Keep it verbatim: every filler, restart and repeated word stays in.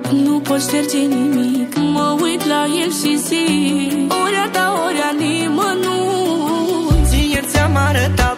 nu pot șterge nimic. Mă uit la el și zic, ori a ta, ori a nimănui. Ție ți-am arătat